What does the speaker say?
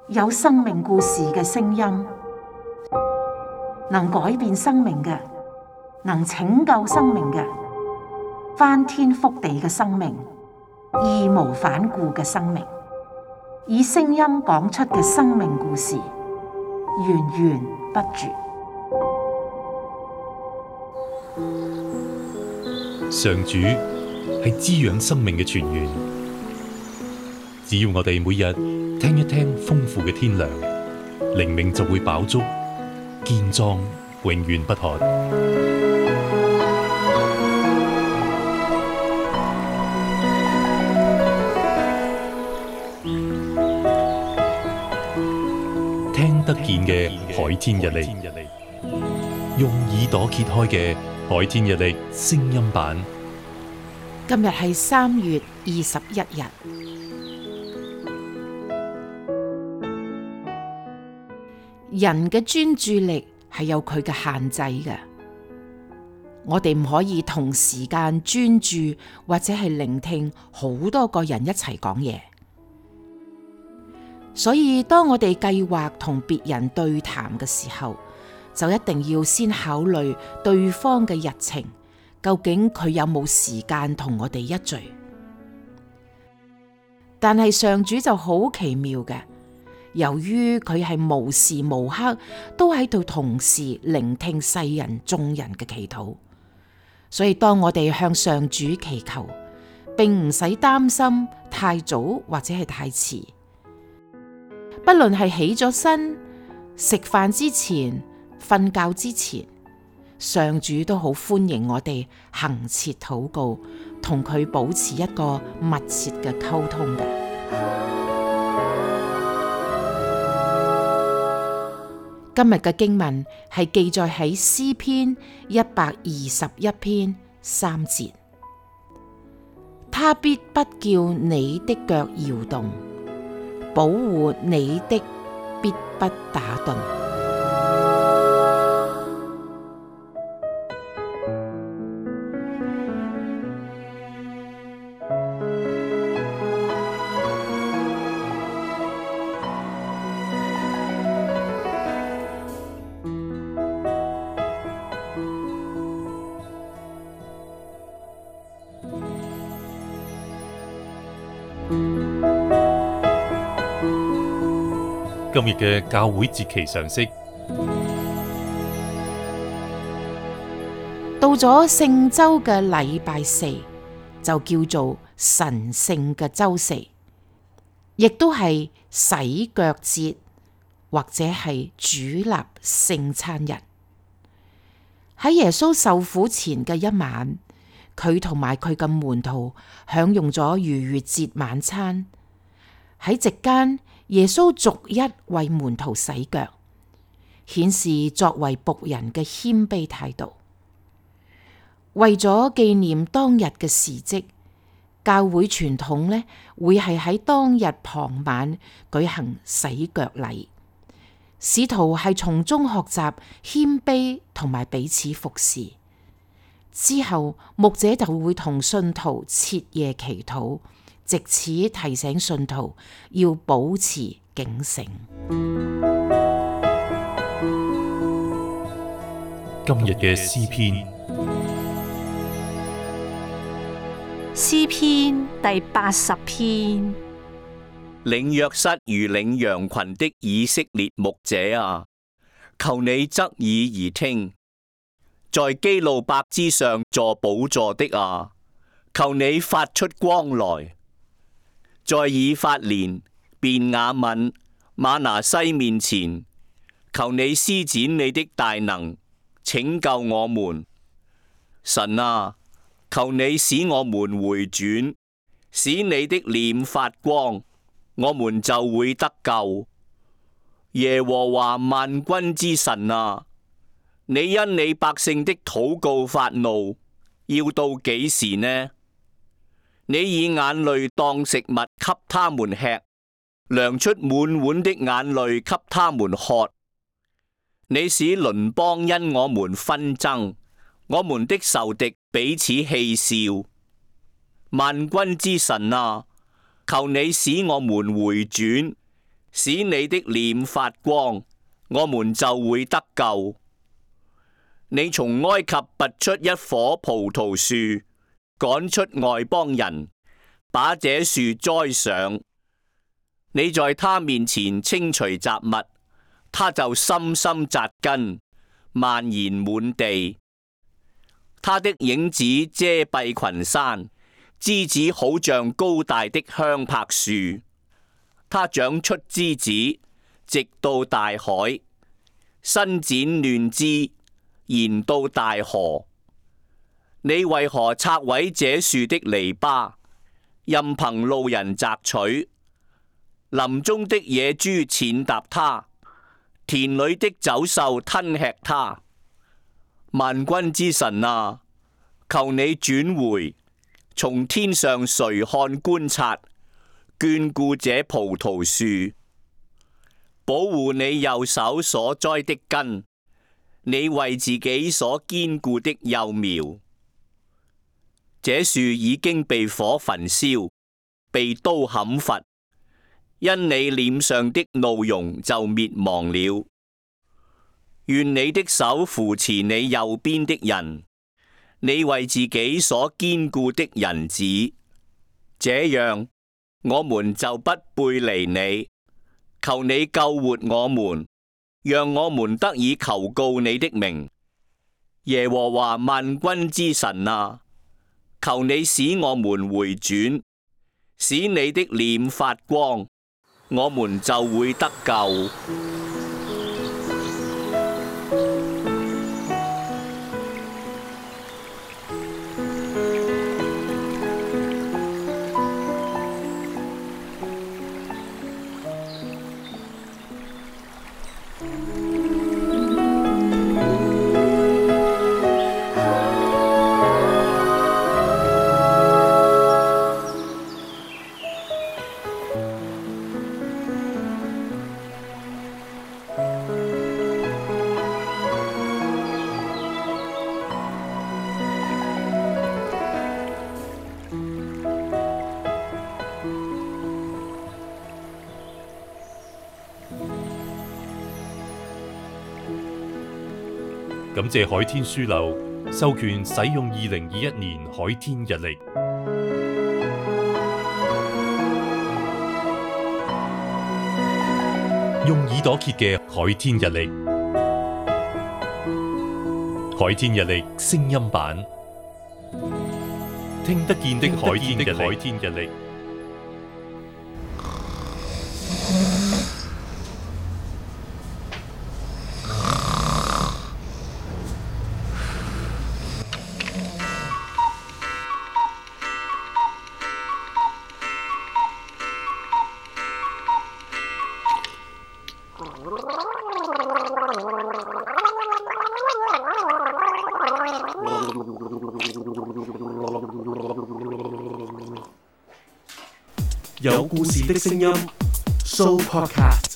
有生命故事嘅聲音，能改變生命嘅，能拯救生命嘅，翻天覆地嘅生命，義無反顧嘅生命，以聲音講出嘅生命故事，源源不絕。 上主係滋養生命嘅泉源，只要我哋每日聽一聽豐富嘅天糧，靈命就會飽足，健壯永遠不渴。聽得見嘅海天日曆，用耳朵揭開嘅海天日曆聲音版。 今日係3月21日。人嘅專注力係有佢嘅限制嘅，我哋唔可以同時間專注或者係聆聽好多個人一齊講嘢。所以當我哋計劃同別人對談嘅時候，就一定要先考慮對方嘅日程，究竟佢有冇時間同我哋一聚。但係上主就好奇妙嘅，由於佢係無時無刻都喺度同時聆聽世人眾人嘅祈禱，所以當我哋向上主祈求，並唔使擔心太早或者係太遲。不論係起咗身、食飯之前、瞓覺之前，上主都好歡迎我哋恆切禱告，同佢保持一個密切嘅溝通嘅。今日嘅經文係記載喺詩篇121篇3節，他必不叫你的腳搖動，保護你的必不打盹。 今日嘅教會節期常識， 到咗聖周嘅禮拜4，就叫做神聖嘅周4，亦都係洗腳節或者係主立聖餐日。喺耶穌受苦前嘅一晚，佢同埋佢嘅門徒享用咗逾越節晚餐。喺席間，耶穌逐一為門徒洗腳，顯示作為僕人嘅謙卑態度。為咗紀念當日嘅事蹟，教會傳統呢會係喺當日傍晚舉行洗腳禮。使徒係從中學習謙卑同埋彼此服侍。之後，牧者就會同信徒徹夜祈禱，藉此提醒信徒要保持警醒。 今日嘅詩篇， 詩篇第80篇。 領約瑟如領羊群的以色列牧者啊，求你側耳而聽；在基路伯之上坐寶座的啊，求你發出光來；在以法蓮、便雅憫、瑪拿西面前，求你施展你的大能，拯救我們。神啊，求你使我們回轉，使你的臉發光，我們就會得救。耶和華萬軍之神啊，你因你百姓的禱告發怒，要到幾時呢？你以眼淚當食物給他們吃，量出滿碗的眼淚給他們喝。你使鄰邦因我們紛爭，我們的仇敵彼此戲笑。萬軍之神啊，求你使我們回轉， 使你的臉發光，我們就會得救。你從埃及拔出一棵葡萄樹，趕出外邦人，把這樹栽上。你在他面前清除雜物，他就深深扎根，蔓延滿地。他的影子遮蔽群山，枝子好像高大的香柏樹。他長出枝子，直到大海，伸展嫩枝，延到大河。你為何拆毀這樹的籬笆，任憑路人摘取？林中的野豬踐踏它，田裏的走獸吞吃它。萬軍之神啊，求你轉回，從天上垂看觀察，眷顧這葡萄樹，保護你右手所栽的根，你為自己所堅固的幼苗。這樹已經被火焚燒，被刀砍伐，因你臉上的怒容就滅亡了。願你的手扶持你右邊的人，你為自己所堅固的人子，這樣我們就不背離你。求你救活我們，讓我們得以求告你的名。耶和華萬軍之神啊，求你使我們回轉，使你的臉發光，我們就會得救。 感謝海天書樓授權使用2021年海天日曆，用耳朵揭嘅海天日曆，海天日曆聲音版，聽得見的海天日曆。 有故事的聲音 ，Show Podcast。